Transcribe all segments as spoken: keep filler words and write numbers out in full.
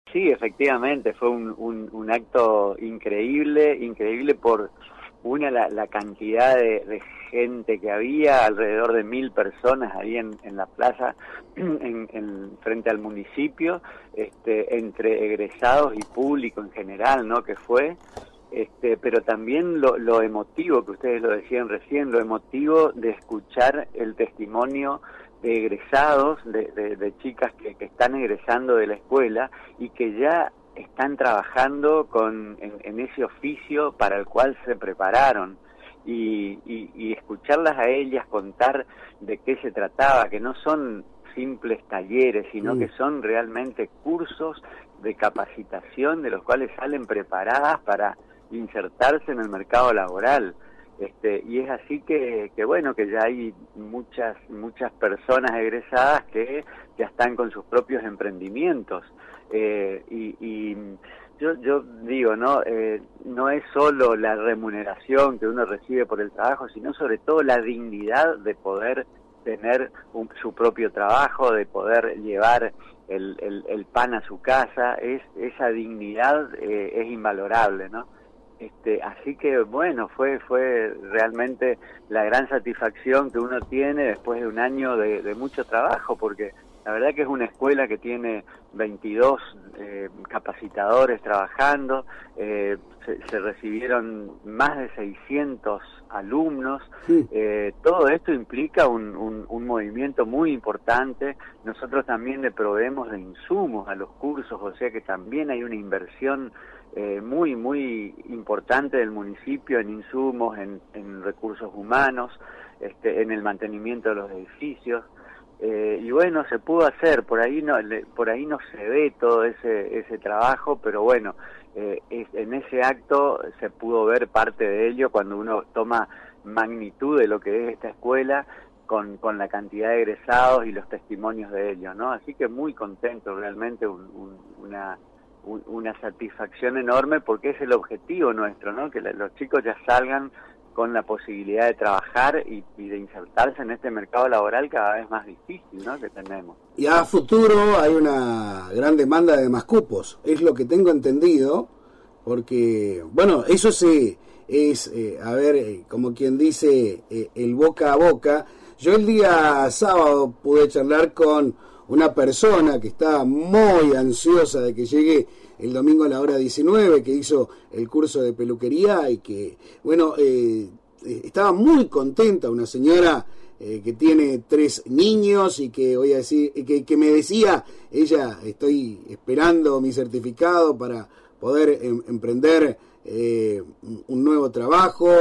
Sí, efectivamente, fue un, un, un acto increíble, increíble por una, la, la cantidad de, de gente que había, alrededor de mil personas ahí en, en la plaza, en, en, frente al municipio, este, entre egresados y público en general, ¿no? Que fue, este, pero también lo, lo emotivo, que ustedes lo decían recién, lo emotivo de escuchar el testimonio de egresados, de, de, de chicas que, que están egresando de la escuela y que ya están trabajando con, en, en ese oficio para el cual se prepararon. Y, y, y escucharlas a ellas contar de qué se trataba, que no son simples talleres, sino mm. que son realmente cursos de capacitación de los cuales salen preparadas para insertarse en el mercado laboral. Este, y es así que, que bueno, que ya hay muchas muchas personas egresadas que ya están con sus propios emprendimientos. Eh, y, y yo, yo digo, no eh, no es solo la remuneración que uno recibe por el trabajo, sino sobre todo la dignidad de poder tener un, su propio trabajo, de poder llevar el, el, el pan a su casa. Es, esa dignidad eh, es invalorable, ¿no? Este, así que bueno, fue fue realmente la gran satisfacción que uno tiene después de un año de, de mucho trabajo, porque la verdad que es una escuela que tiene veintidós eh, capacitadores trabajando, eh, se, se recibieron más de seiscientos alumnos, sí. eh, todo esto implica un, un, un movimiento muy importante. Nosotros también le proveemos de insumos a los cursos, o sea que también hay una inversión Eh, muy, muy importante del municipio en insumos, en, en recursos humanos, este, en el mantenimiento de los edificios, eh, y bueno, se pudo hacer, por ahí no, le, por ahí no se ve todo ese, ese trabajo, pero bueno, eh, es, en ese acto se pudo ver parte de ello cuando uno toma magnitud de lo que es esta escuela, con, con la cantidad de egresados y los testimonios de ellos, ¿no? Así que muy contento, realmente un, un, una... una satisfacción enorme, porque es el objetivo nuestro, ¿no? Que los chicos ya salgan con la posibilidad de trabajar y, y de insertarse en este mercado laboral cada vez más difícil, ¿no? Que tenemos. Y a futuro hay una gran demanda de más cupos, es lo que tengo entendido, porque, bueno, eso sí es, eh, a ver, eh, como quien dice, eh, el boca a boca. Yo el día sábado pude charlar con una persona que está muy ansiosa de que llegue el domingo a la hora diecinueve, que hizo el curso de peluquería y que, bueno, eh, estaba muy contenta, una señora eh, que tiene tres niños y que, voy a decir, que, que me decía, ella, estoy esperando mi certificado para poder em, emprender eh, un nuevo trabajo,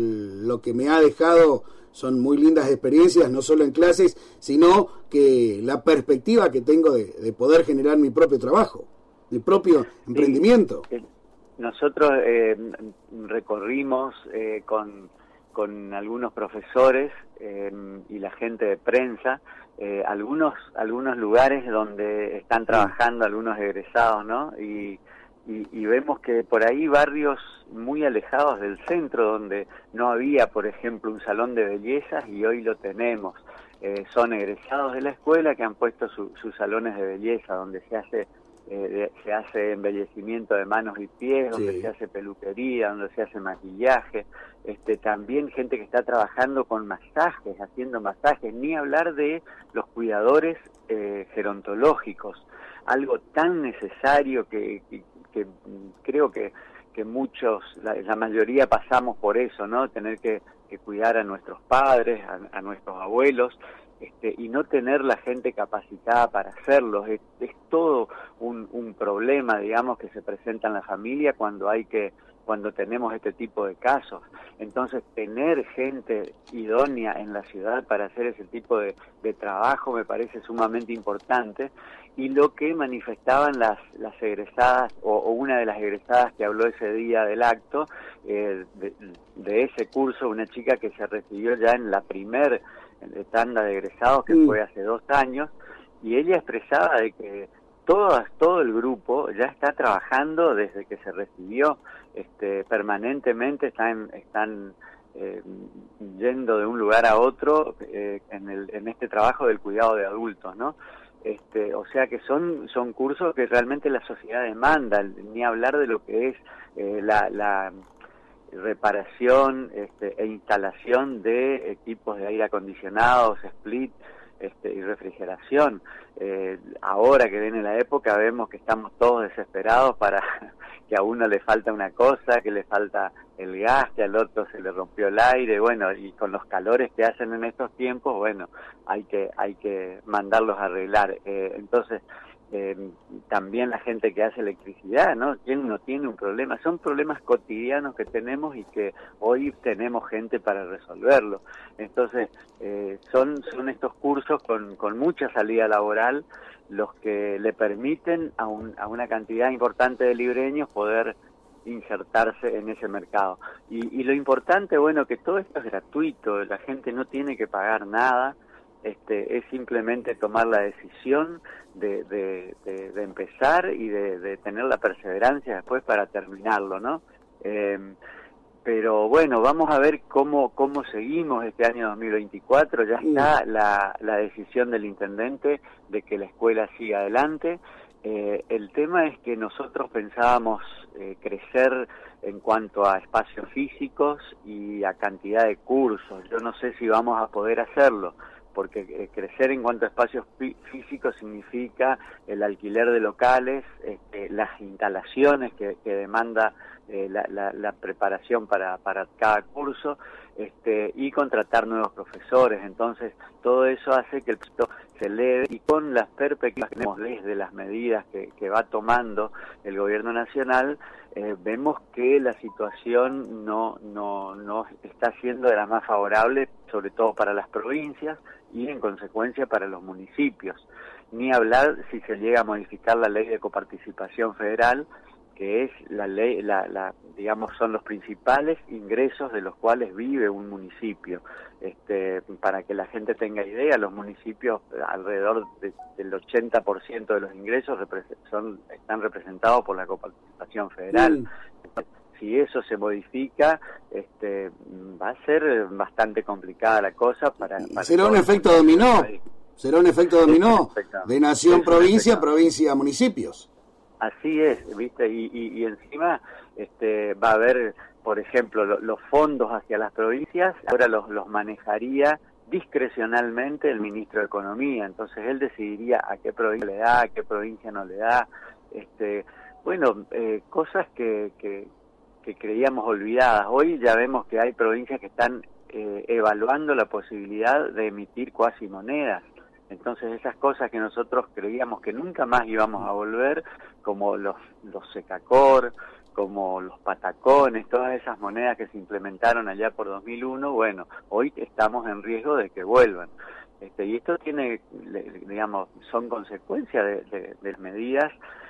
lo que me ha dejado son muy lindas experiencias, no solo en clases, sino que la perspectiva que tengo de, de poder generar mi propio trabajo, mi propio sí, emprendimiento. Nosotros eh, recorrimos eh, con, con algunos profesores eh, y la gente de prensa eh, algunos algunos lugares donde están trabajando algunos egresados, ¿no? Y Y, y vemos que por ahí barrios muy alejados del centro, donde no había, por ejemplo, un salón de bellezas, y hoy lo tenemos. Eh, son egresados de la escuela que han puesto su, sus salones de belleza, donde se hace eh, de, se hace embellecimiento de manos y pies, donde sí. se hace peluquería, donde se hace maquillaje. Este, también gente que está trabajando con masajes, haciendo masajes, ni hablar de los cuidadores eh, gerontológicos, algo tan necesario que, que que creo que, que muchos, la, la mayoría pasamos por eso, ¿no? Tener que, que cuidar a nuestros padres, a, a nuestros abuelos, este, y no tener la gente capacitada para hacerlo. Es, es todo un, un problema, digamos, que se presenta en la familia cuando hay que cuando tenemos este tipo de casos. Entonces, tener gente idónea en la ciudad para hacer ese tipo de, de trabajo me parece sumamente importante. Y lo que manifestaban las, las egresadas, o, o una de las egresadas que habló ese día del acto, eh, de, de ese curso, una chica que se recibió ya en la primer tanda de egresados, que mm. fue hace dos años, y ella expresaba de que Todo, todo el grupo ya está trabajando desde que se recibió, este, permanentemente están, están eh, yendo de un lugar a otro eh, en, el, en este trabajo del cuidado de adultos, ¿no? Este, o sea que son son cursos que realmente la sociedad demanda, ni hablar de lo que es eh, la, la reparación este, e instalación de equipos de aire acondicionados, split este, y refrigeración. Eh, ahora que viene la época vemos que estamos todos desesperados para que a uno le falta una cosa, que le falta el gas, que al otro se le rompió el aire, bueno, y con los calores que hacen en estos tiempos, bueno, hay que hay que mandarlos a arreglar. Eh, entonces, eh, también la gente que hace electricidad, ¿no? ¿Quién no tiene un problema? Son problemas cotidianos que tenemos y que hoy tenemos gente para resolverlo. Entonces, eh, son, son estos cursos con, con mucha salida laboral los que le permiten a, un, a una cantidad importante de libreños poder insertarse en ese mercado. Y, y lo importante, bueno, que todo esto es gratuito, la gente no tiene que pagar nada, este, es simplemente tomar la decisión de, de, de, de empezar y de, de tener la perseverancia después para terminarlo, ¿no? Eh, pero bueno, vamos a ver cómo cómo seguimos este año dos mil veinticuatro, ya está la, la decisión del intendente de que la escuela siga adelante. Eh, el tema es que nosotros pensábamos eh, crecer en cuanto a espacios físicos y a cantidad de cursos. Yo no sé si vamos a poder hacerlo, porque eh, crecer en cuanto a espacios fí físicos significa el alquiler de locales, este, las instalaciones que, que demanda eh, la, la, la preparación para, para cada curso, este, y contratar nuevos profesores. Entonces, todo eso hace que el proyecto se eleve, y con las perspectivas que tenemos desde las medidas que, que va tomando el gobierno nacional, eh, vemos que la situación no, no, no está siendo de la más favorable, sobre todo para las provincias y en consecuencia para los municipios. Ni hablar si se llega a modificar la ley de coparticipación federal, que es la ley, la, la, digamos, son los principales ingresos de los cuales vive un municipio. Este, para que la gente tenga idea, los municipios, alrededor de, del ochenta por ciento de los ingresos son, están representados por la coparticipación federal. Mm. Si eso se modifica, este, va a ser bastante complicada la cosa. Para, para será un efecto dominó, será un efecto dominó de nación, provincia, provincia, municipios. Así es, ¿viste? Y, y, y encima este, va a haber, por ejemplo, lo, los fondos hacia las provincias, ahora los, los manejaría discrecionalmente el ministro de Economía, entonces él decidiría a qué provincia le da, a qué provincia no le da. Este, bueno, eh, cosas que, que, que creíamos olvidadas. Hoy ya vemos que hay provincias que están eh, evaluando la posibilidad de emitir cuasi monedas. Entonces esas cosas que nosotros creíamos que nunca más íbamos a volver, como los, los secacor, como los patacones, todas esas monedas que se implementaron allá por dos mil uno, bueno, hoy estamos en riesgo de que vuelvan. Este, y esto tiene, digamos, son consecuencias de, de, de medidas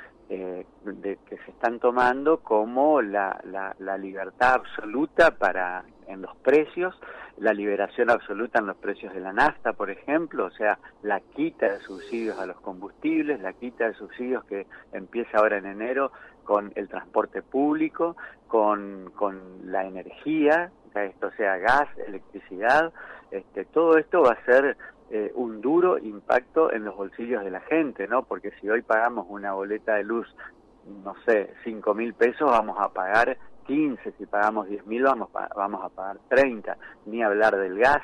eh, de, que se están tomando, como la, la, la libertad absoluta para en los precios, la liberación absoluta en los precios de la nafta, por ejemplo, o sea, la quita de subsidios a los combustibles, la quita de subsidios que empieza ahora en enero con el transporte público, con, con la energía, esto sea gas, electricidad, este, todo esto va a ser eh, un duro impacto en los bolsillos de la gente, ¿no? Porque si hoy pagamos una boleta de luz, no sé, cinco mil pesos, vamos a pagar quince, si pagamos diez mil vamos, vamos a pagar treinta, ni hablar del gas.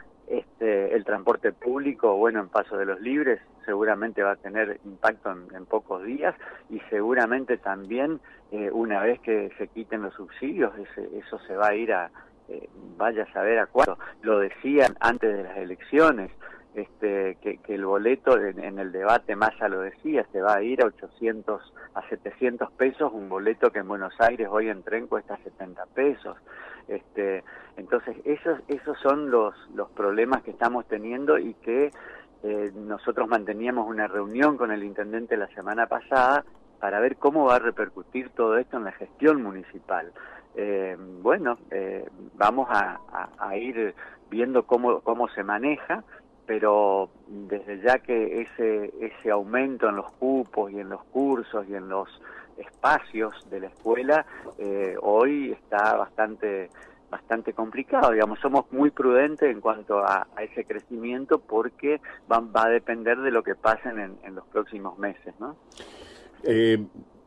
Este, el transporte público, bueno, en Paso de los Libres seguramente va a tener impacto en, en pocos días, y seguramente también eh, una vez que se quiten los subsidios, ese, eso se va a ir a, eh, vaya a saber a cuánto. Lo decían antes de las elecciones, este, que, que el boleto en, en el debate Massa lo decía, se va a ir a ochocientos, a setecientos pesos, un boleto que en Buenos Aires hoy en tren cuesta setenta pesos. Este, entonces esos esos son los los problemas que estamos teniendo, y que eh, nosotros manteníamos una reunión con el intendente la semana pasada para ver cómo va a repercutir todo esto en la gestión municipal. Eh, bueno, eh, vamos a, a, a ir viendo cómo cómo se maneja, pero desde ya que ese ese aumento en los cupos y en los cursos y en los espacios de la escuela eh, hoy está bastante bastante complicado, digamos, somos muy prudentes en cuanto a, a ese crecimiento porque va, va a depender de lo que pasen en, en los próximos meses, ¿no? Eh,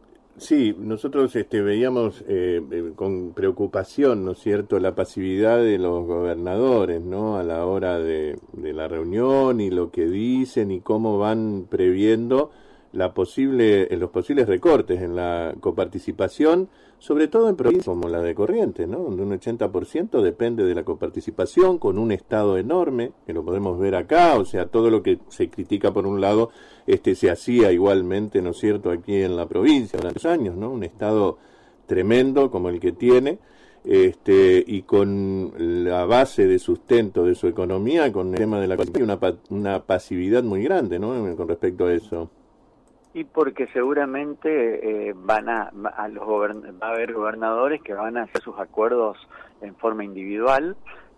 sí, nosotros este, veíamos eh, eh, con preocupación, ¿no es cierto?, la pasividad de los gobernadores, ¿no?, a la hora de, de la reunión y lo que dicen y cómo van previendo la posible, los posibles recortes en la coparticipación, sobre todo en provincias como la de Corrientes, ¿no?, donde un ochenta por ciento depende de la coparticipación, con un Estado enorme, que lo podemos ver acá, o sea, todo lo que se critica por un lado, este se hacía igualmente, ¿no es cierto?, aquí en la provincia durante años, ¿no?, un Estado tremendo como el que tiene, este y con la base de sustento de su economía, con el tema de la una, una pasividad muy grande, ¿no?, con respecto a eso. Y porque seguramente eh, van a, a los gobern va a haber gobernadores que van a hacer sus acuerdos en forma individual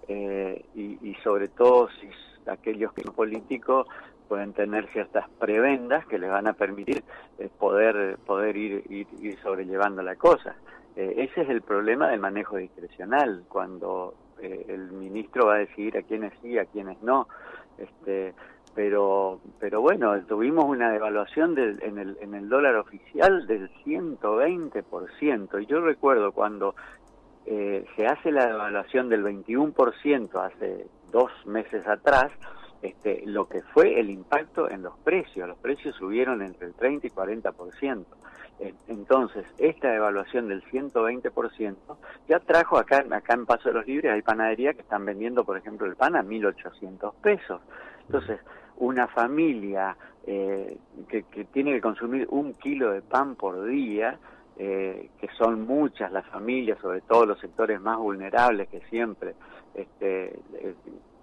eh, y, y sobre todo si aquellos que son políticos pueden tener ciertas prebendas que les van a permitir eh, poder poder ir, ir ir sobrellevando la cosa. Eh, ese es el problema del manejo discrecional, cuando eh, el ministro va a decidir a quiénes sí, a quiénes no. Este, pero pero bueno, tuvimos una devaluación del, en el en el dólar oficial del ciento veinte por ciento, y yo recuerdo cuando eh, se hace la devaluación del veintiuno por ciento hace dos meses atrás, este, lo que fue el impacto en los precios, los precios subieron entre el treinta y cuarenta por ciento. Entonces, esta devaluación del ciento veinte por ciento ya trajo acá, acá en Paso de los Libres hay panaderías que están vendiendo, por ejemplo, el pan a mil ochocientos pesos. Entonces, una familia eh, que, que tiene que consumir un kilo de pan por día, eh, que son muchas las familias, sobre todo los sectores más vulnerables que siempre este, eh,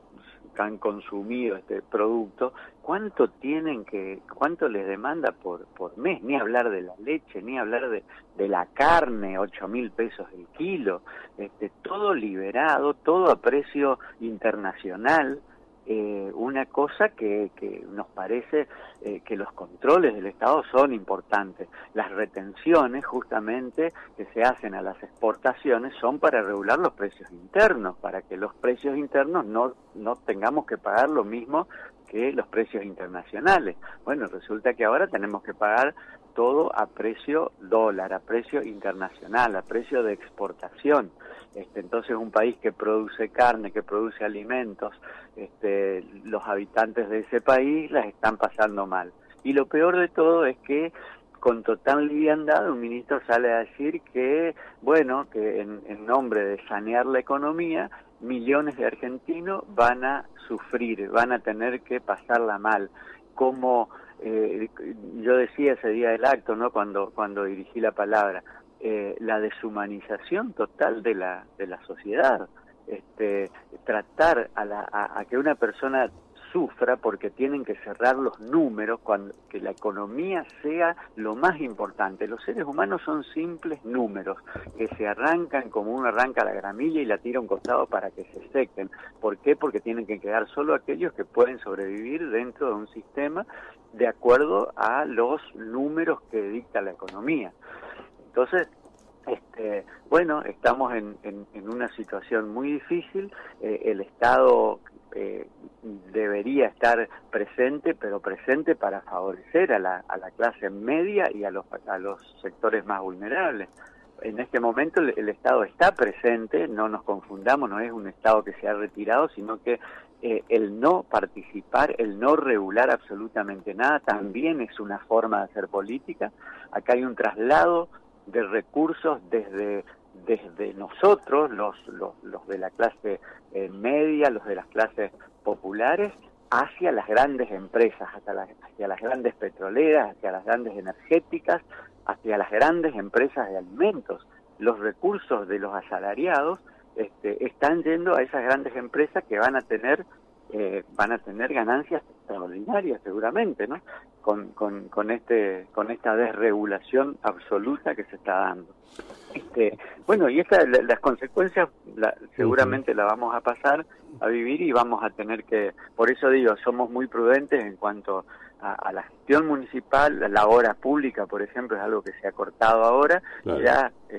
han consumido este producto, ¿cuánto tienen que, cuánto les demanda por por mes? Ni hablar de la leche, ni hablar de, de la carne, ocho mil pesos el kilo, este, todo liberado, todo a precio internacional. Eh, una cosa que, que nos parece eh, que los controles del Estado son importantes. Las retenciones justamente que se hacen a las exportaciones son para regular los precios internos, para que los precios internos no, no tengamos que pagar lo mismo que los precios internacionales. Bueno, resulta que ahora tenemos que pagar todo a precio dólar, a precio internacional, a precio de exportación. Este, entonces un país que produce carne, que produce alimentos, este, los habitantes de ese país las están pasando mal. Y lo peor de todo es que con total liviandad un ministro sale a decir que, bueno, que en, en nombre de sanear la economía, millones de argentinos van a sufrir, van a tener que pasarla mal. Como eh, yo decía ese día del acto, ¿no?, cuando, cuando dirigí la palabra, eh, la deshumanización total de la, de la sociedad. Este, tratar a, la, a, a que una persona sufra porque tienen que cerrar los números, cuando que la economía sea lo más importante. Los seres humanos son simples números que se arrancan como uno arranca la gramilla y la tira a un costado para que se sequen. ¿Por qué? Porque tienen que quedar solo aquellos que pueden sobrevivir dentro de un sistema de acuerdo a los números que dicta la economía. Entonces, Este, bueno, estamos en, en, en una situación muy difícil, eh, el Estado eh, debería estar presente, pero presente para favorecer a la, a la clase media y a los, a los sectores más vulnerables. En este momento el, el Estado está presente, no nos confundamos, no es un Estado que se ha retirado, sino que eh, el no participar, el no regular absolutamente nada, también es una forma de hacer política. Acá hay un traslado de recursos desde desde nosotros, los los, los de la clase eh, media, los de las clases populares, hacia las grandes empresas, hacia las, hacia las grandes petroleras, hacia las grandes energéticas, hacia las grandes empresas de alimentos. Los recursos de los asalariados este, están yendo a esas grandes empresas que van a tener eh, van a tener ganancias extraordinarias seguramente, ¿no? Con, con, con este con esta desregulación absoluta que se está dando. Este, bueno, y esta, la, las consecuencias la, seguramente las vamos a pasar a vivir y vamos a tener que, por eso digo, somos muy prudentes en cuanto a, a la gestión municipal, la obra pública, por ejemplo, es algo que se ha cortado ahora, claro. Ya eh,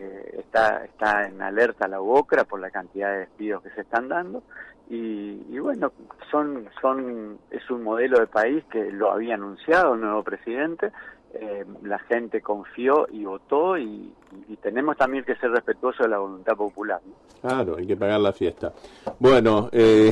está está en alerta la U O C R A por la cantidad de despidos que se están dando. Y, y bueno, son son es un modelo de país que lo había anunciado el nuevo presidente, eh, la gente confió y votó, y, y tenemos también que ser respetuosos de la voluntad popular, ¿no? Claro, hay que pagar la fiesta. Bueno, eh,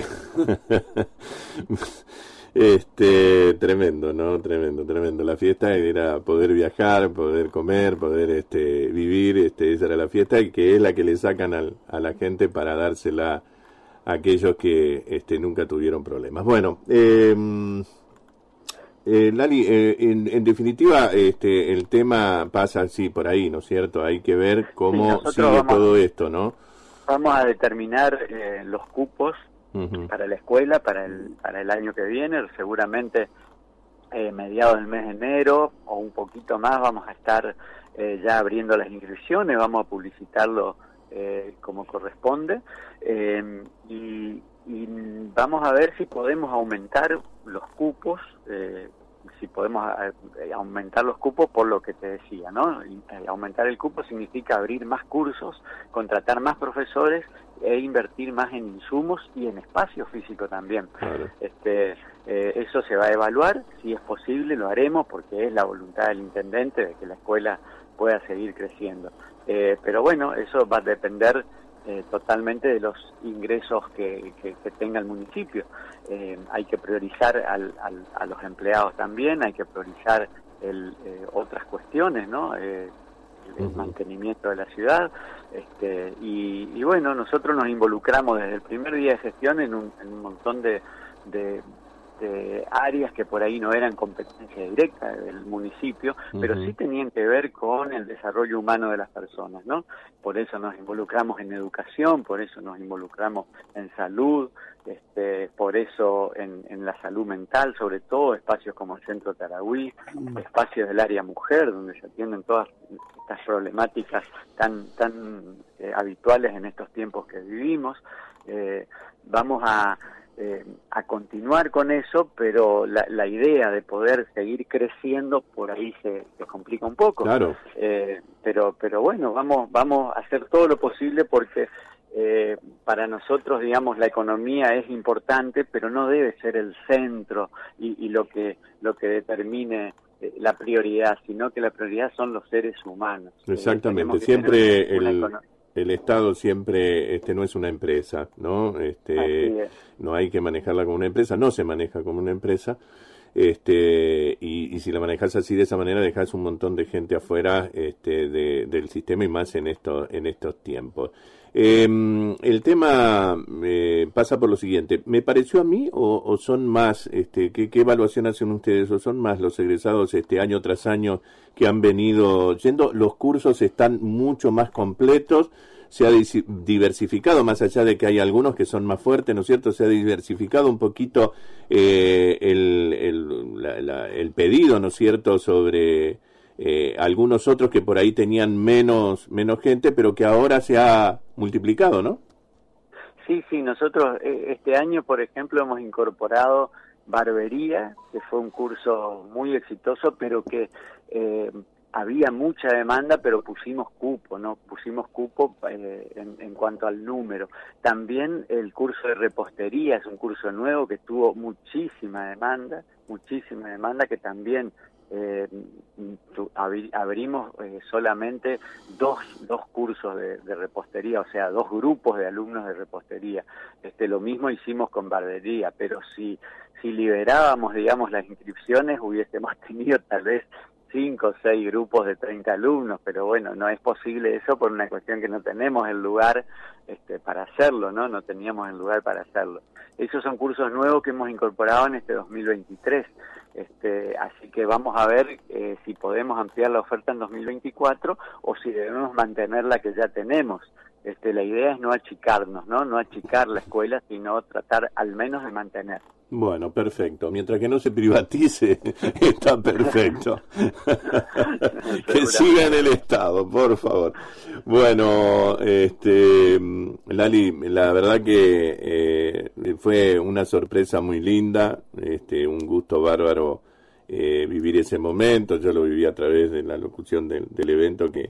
este tremendo, ¿no? Tremendo, tremendo. La fiesta era poder viajar, poder comer, poder este vivir, este esa era la fiesta, y que es la que le sacan al, a la gente para dársela aquellos que este, nunca tuvieron problemas. Bueno, eh, eh, Lali, eh, en, en definitiva, este, el tema pasa así por ahí, ¿no es cierto? Hay que ver cómo sí, sigue vamos, todo esto, ¿no? Vamos a determinar eh, los cupos uh-huh. para la escuela para el, para el año que viene. Seguramente eh, mediados del mes de enero o un poquito más vamos a estar eh, ya abriendo las inscripciones, vamos a publicitarlo Eh, como corresponde, eh, y, y vamos a ver si podemos aumentar los cupos, eh, si podemos a, a, aumentar los cupos por lo que te decía, ¿no? Y, eh, aumentar el cupo significa abrir más cursos, contratar más profesores e invertir más en insumos y en espacio físico también. Claro. Este, eh, eso se va a evaluar, si es posible lo haremos, porque es la voluntad del intendente de que la escuela pueda seguir creciendo. Eh, pero bueno, eso va a depender eh, totalmente de los ingresos que, que, que tenga el municipio. Eh, hay que priorizar al, al, a los empleados también, hay que priorizar el, eh, otras cuestiones, ¿no? Eh, el uh-huh. mantenimiento de la ciudad. Este, y, y bueno, nosotros nos involucramos desde el primer día de gestión en un, en un montón de, de de áreas que por ahí no eran competencia directa del municipio, uh-huh. pero sí tenían que ver con el desarrollo humano de las personas, ¿no? Por eso nos involucramos en educación, por eso nos involucramos en salud, este, por eso en, en la salud mental, sobre todo espacios como el Centro Tarahui, uh-huh. espacios del área mujer, donde se atienden todas estas problemáticas tan tan eh, habituales en estos tiempos que vivimos. Eh, vamos a Eh, a continuar con eso, pero la, la idea de poder seguir creciendo por ahí se, se complica un poco. Claro. Eh, pero pero bueno, vamos vamos a hacer todo lo posible porque eh, para nosotros, digamos, la economía es importante, pero no debe ser el centro y, y lo que lo que determine eh, la prioridad, sino que la prioridad son los seres humanos. Exactamente, eh, siempre el econo- el Estado siempre este no es una empresa, ¿no? Este no hay que manejarla como una empresa, no se maneja como una empresa. Este y, y si la manejas así de esa manera dejas un montón de gente afuera este de, del sistema, y más en estos en estos tiempos. Eh, el tema eh, pasa por lo siguiente. ¿Me pareció a mí o, o son más, este, ¿qué, qué evaluación hacen ustedes? ¿O son más los egresados este año tras año que han venido yendo? Los cursos están mucho más completos, se ha diversificado, más allá de que hay algunos que son más fuertes, ¿no es cierto? Se ha diversificado un poquito eh, el, el, la, la, el pedido, ¿no es cierto?, sobre eh, algunos otros que por ahí tenían menos menos gente, pero que ahora se ha multiplicado, ¿no? Sí, sí, nosotros eh, este año, por ejemplo, hemos incorporado barbería, que fue un curso muy exitoso, pero que eh, había mucha demanda, pero pusimos cupo, ¿no? Pusimos cupo eh, en, en cuanto al número. También el curso de repostería es un curso nuevo que tuvo muchísima demanda, muchísima demanda, que también eh, tu, abri, abrimos eh, solamente dos, dos cursos de, de repostería, o sea, dos grupos de alumnos de repostería. Este, lo mismo hicimos con barbería, pero si, si liberábamos, digamos, las inscripciones, hubiésemos tenido tal vez cinco o seis grupos de treinta alumnos, pero bueno, no es posible eso por una cuestión que no tenemos el lugar este, para hacerlo, ¿no? No teníamos el lugar para hacerlo. Esos son cursos nuevos que hemos incorporado en este dos mil veintitrés, este, así que vamos a ver eh, si podemos ampliar la oferta en dos mil veinticuatro o si debemos mantener la que ya tenemos. Este, la idea es no achicarnos, ¿no? No achicar la escuela, sino tratar al menos de mantener. Bueno, perfecto. Mientras que no se privatice, está perfecto. Que siga en el Estado, por favor. Bueno, este, Lali, la verdad que eh, fue una sorpresa muy linda, este, un gusto bárbaro eh, vivir ese momento. Yo lo viví a través de la locución del, del evento que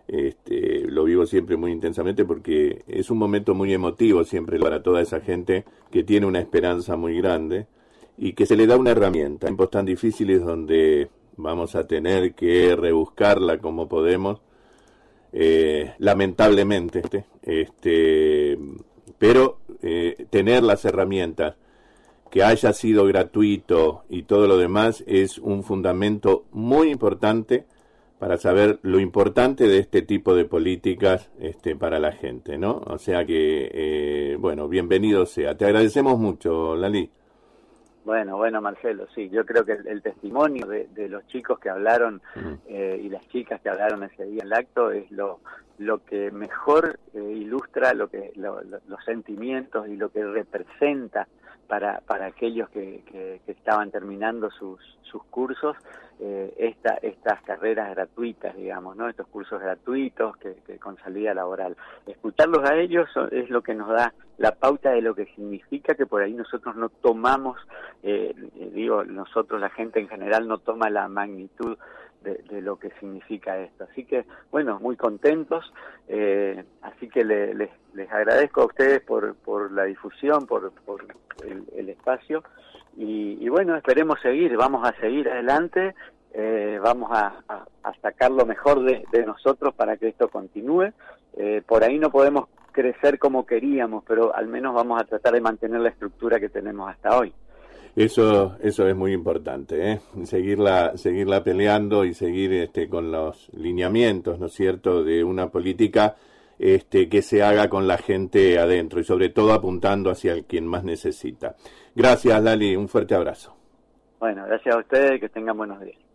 este, lo vivo siempre muy intensamente porque es un momento muy emotivo siempre para toda esa gente que tiene una esperanza muy grande y que se le da una herramienta en tiempos tan difíciles donde vamos a tener que rebuscarla como podemos, eh, lamentablemente, este, pero eh, tener las herramientas, que haya sido gratuito y todo lo demás es un fundamento muy importante para saber lo importante de este tipo de políticas este, para la gente, ¿no? O sea que, eh, bueno, bienvenido sea. Te agradecemos mucho, Lali. Bueno, bueno, Marcelo, sí, yo creo que el, el testimonio de, de los chicos que hablaron uh-huh. eh, y las chicas que hablaron ese día en el acto es lo lo que mejor eh, ilustra lo que lo, lo, los sentimientos y lo que representa para para aquellos que, que, que estaban terminando sus sus cursos, eh, esta estas carreras gratuitas, digamos, ¿no? Estos cursos gratuitos que, que con salida laboral. Escucharlos a ellos es lo que nos da la pauta de lo que significa, que por ahí nosotros no tomamos, eh, digo, nosotros, la gente en general, no toma la magnitud de, de lo que significa esto. Así que, bueno, muy contentos, eh, así que le, les, les agradezco a ustedes por, por la difusión, por, por el, el espacio, y, y bueno, esperemos seguir, vamos a seguir adelante, eh, vamos a, a, a sacar lo mejor de, de nosotros para que esto continúe. Eh, por ahí no podemos crecer como queríamos, pero al menos vamos a tratar de mantener la estructura que tenemos hasta hoy. Eso eso es muy importante, ¿eh? Seguirla, seguirla peleando y seguir este, con los lineamientos, ¿no es cierto?, de una política este, que se haga con la gente adentro y sobre todo apuntando hacia el quien más necesita. Gracias, Lali, un fuerte abrazo. Bueno, gracias a ustedes, que tengan buenos días.